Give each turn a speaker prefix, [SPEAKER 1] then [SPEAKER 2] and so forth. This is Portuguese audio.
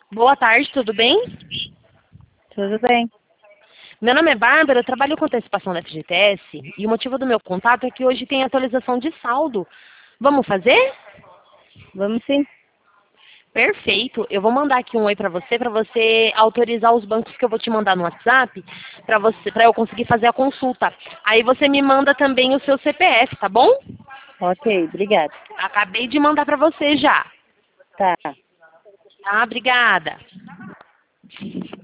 [SPEAKER 1] Boa tarde, tudo bem?
[SPEAKER 2] Tudo bem.
[SPEAKER 1] Meu nome é Bárbara, eu trabalho com antecipação da FGTS e o motivo do meu contato é que hoje tem atualização de saldo. Vamos fazer?
[SPEAKER 2] Vamos sim.
[SPEAKER 1] Perfeito. Eu vou mandar aqui um oi para você autorizar os bancos que eu vou te mandar no WhatsApp, para eu conseguir fazer a consulta. Aí você me manda também o seu CPF, tá bom?
[SPEAKER 2] Ok, obrigada.
[SPEAKER 1] Acabei de mandar para você já.
[SPEAKER 2] Tá.
[SPEAKER 1] Tá, obrigada.